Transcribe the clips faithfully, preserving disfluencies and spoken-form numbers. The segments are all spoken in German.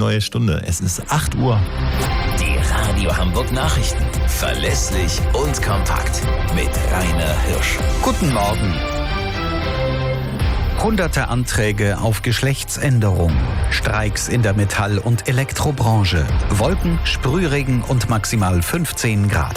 neue Stunde. Es ist acht Uhr. Die Radio Hamburg Nachrichten. Verlässlich und kompakt. Mit Rainer Hirsch. Guten Morgen. Hunderte Anträge auf Geschlechtsänderung, Streiks in der Metall- und Elektrobranche, Wolken, Sprühregen und maximal fünfzehn Grad.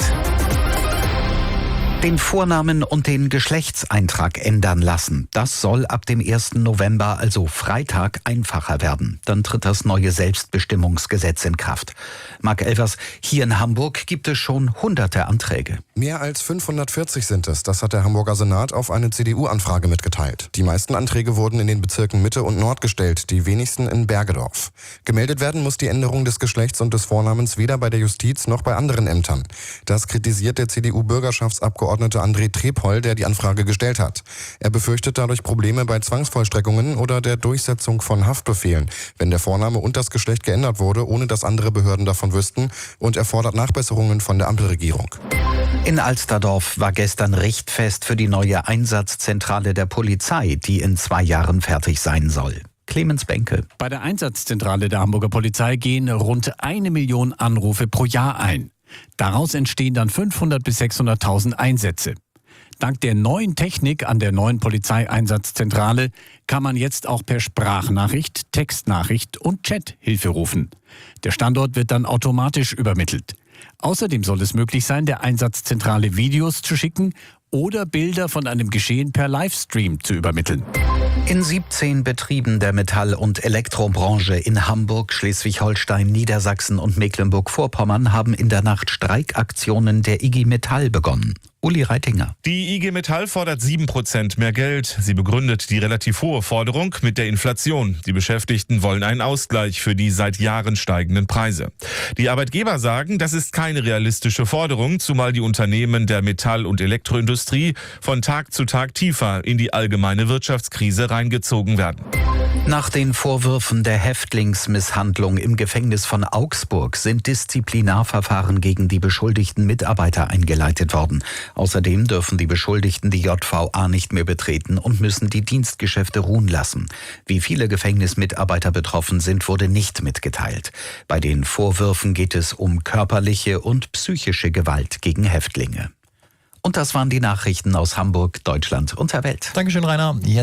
Den Vornamen und den Geschlechtseintrag ändern lassen. Das soll ab dem ersten November, also Freitag, einfacher werden. Dann tritt das neue Selbstbestimmungsgesetz in Kraft. Marc Elvers, hier in Hamburg gibt es schon hunderte Anträge. Mehr als fünfhundertvierzig sind es, das hat der Hamburger Senat auf eine C D U-Anfrage mitgeteilt. Die meisten Anträge wurden in den Bezirken Mitte und Nord gestellt, die wenigsten in Bergedorf. Gemeldet werden muss die Änderung des Geschlechts und des Vornamens weder bei der Justiz noch bei anderen Ämtern. Das kritisiert der C D U-Bürgerschaftsabgeordnete André Trepol, der die Anfrage gestellt hat. Er befürchtet dadurch Probleme bei Zwangsvollstreckungen oder der Durchsetzung von Haftbefehlen, wenn der Vorname und das Geschlecht geändert wurde, ohne dass andere Behörden davon wüssten, und er fordert Nachbesserungen von der Ampelregierung. In Alsterdorf war gestern Richtfest für die neue Einsatzzentrale der Polizei, die in zwei Jahren fertig sein soll. Clemens Benke. Bei der Einsatzzentrale der Hamburger Polizei gehen rund eine Million Anrufe pro Jahr ein. Daraus entstehen dann fünfhundert bis sechshunderttausend Einsätze. Dank der neuen Technik an der neuen Polizeieinsatzzentrale kann man jetzt auch per Sprachnachricht, Textnachricht und Chat Hilfe rufen. Der Standort wird dann automatisch übermittelt. Außerdem soll es möglich sein, der Einsatzzentrale Videos zu schicken oder Bilder von einem Geschehen per Livestream zu übermitteln. In siebzehn Betrieben der Metall- und Elektrobranche in Hamburg, Schleswig-Holstein, Niedersachsen und Mecklenburg-Vorpommern haben in der Nacht Streikaktionen der I G Metall begonnen. Uli Reitinger. Die I G Metall fordert sieben Prozent mehr Geld. Sie begründet die relativ hohe Forderung mit der Inflation. Die Beschäftigten wollen einen Ausgleich für die seit Jahren steigenden Preise. Die Arbeitgeber sagen, das ist keine realistische Forderung, zumal die Unternehmen der Metall- und Elektroindustrie von Tag zu Tag tiefer in die allgemeine Wirtschaftskrise reingezogen werden. Nach den Vorwürfen der Häftlingsmisshandlung im Gefängnis von Augsburg sind Disziplinarverfahren gegen die beschuldigten Mitarbeiter eingeleitet worden. Außerdem dürfen die Beschuldigten die J V A nicht mehr betreten und müssen die Dienstgeschäfte ruhen lassen. Wie viele Gefängnismitarbeiter betroffen sind, wurde nicht mitgeteilt. Bei den Vorwürfen geht es um körperliche und psychische Gewalt gegen Häftlinge. Und das waren die Nachrichten aus Hamburg, Deutschland und der Welt. Dankeschön, Rainer. Jetzt